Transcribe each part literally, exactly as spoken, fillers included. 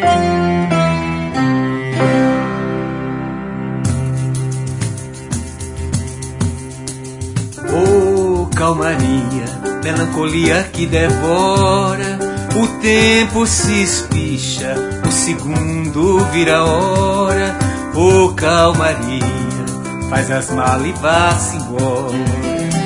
Oh, calmaria, melancolia que devora. O tempo se espicha, o segundo vira hora. Oh, calmaria, faz as malas e vá-se embora.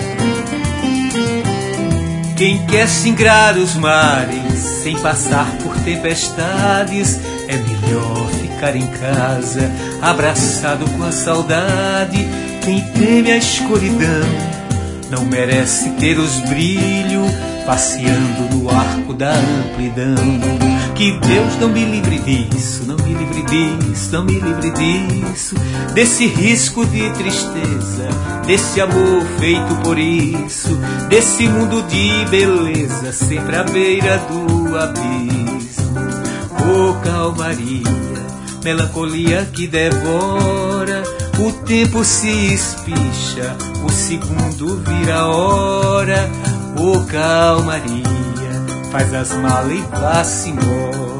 Quem quer singrar os mares sem passar por tempestades, é melhor ficar em casa, abraçado com a saudade. Quem teme a escuridão não merece ter os brilhos, passeando no arco da amplidão. Que Deus não me livre disso, não me livre disso, não me livre disso, desse risco de tristeza, desse amor feito por isso, desse mundo de beleza, sempre à beira do abismo. Oh, calmaria, melancolia que devora. O tempo se espicha, o segundo vira hora. Oh, calmaria, faz as malas e vá-se embora.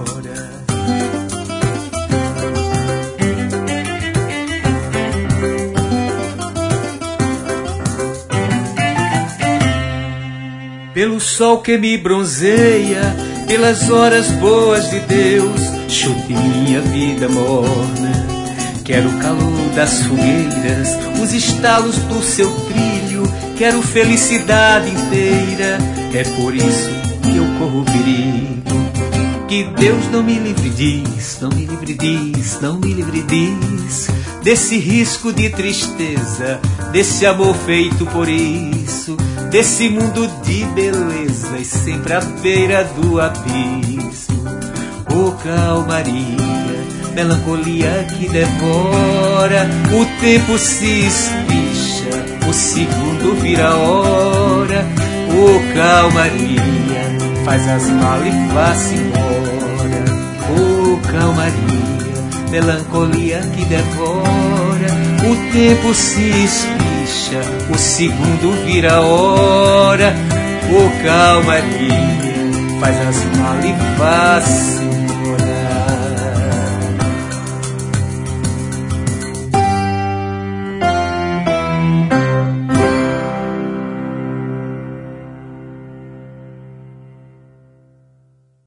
Pelo sol que me bronzeia, pelas horas boas de Deus, chute minha vida morna. Quero o calor das fogueiras, os estalos do seu trilho, quero felicidade inteira. É por isso que eu corro perigo. Que Deus não me livre disso, não me livre disso, não me livre disso, desse risco de tristeza, desse amor feito por isso, desse mundo de beleza e sempre à beira do abismo. Oh, calmaria, melancolia que devora. O tempo se espicha, o segundo vira hora. Oh, calmaria, faz as malas e vá-se embora. Oh, calmaria, melancolia que devora. O tempo se espicha, o segundo vira hora. Oh, calmaria, faz as malas e vá-se embora.